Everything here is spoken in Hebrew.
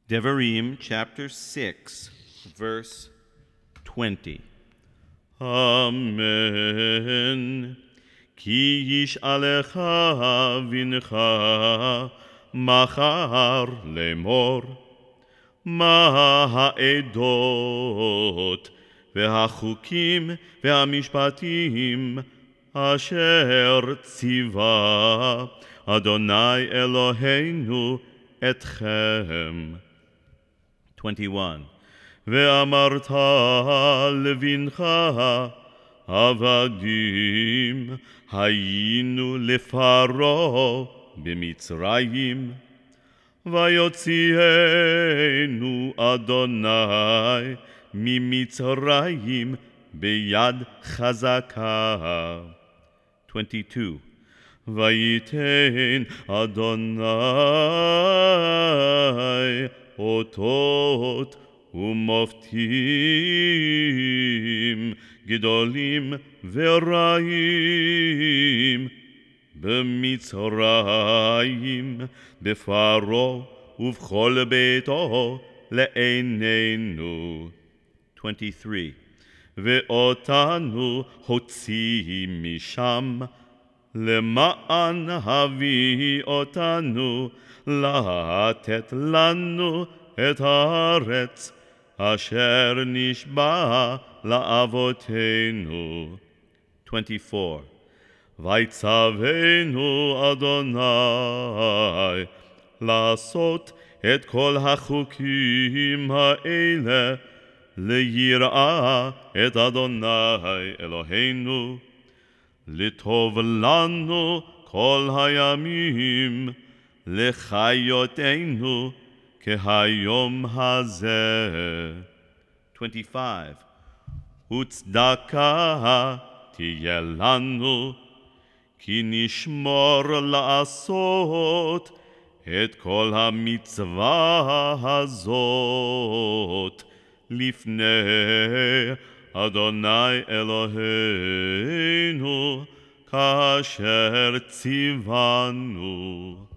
Devarim chapter 6, verse 20. Amen. Ki yish'alecha vincha machar lemor ma ha'edot והחוקים והמשפטים אשר ציווה אדוני אלוהינו אתכם. 21. ואמרת לבנך עבדים היינו לפרעה במצרים ויוציאנו אדוני ממצרים ביד חזקה. 22. וייתן אדוני אותות ומופתים גדולים ורעים במצרים בפרעה ובכל ביתו לעינינו. 23. ואותנו הוציא משם למען הביא אותנו לתת לנו את הארץ אשר נשבע לאבותינו. 24. ויצוונו אדוני לעשות את כל החוקים האלה ליראה את אדוני אלוהינו לטוב לנו כל הימים לחיותנו כהיום הזה. 25. וצדקה תהיה לנו כי נשמור לעשות את כל המצווה הזאת לפני אדוני אלוהינו כאשר ציוונו.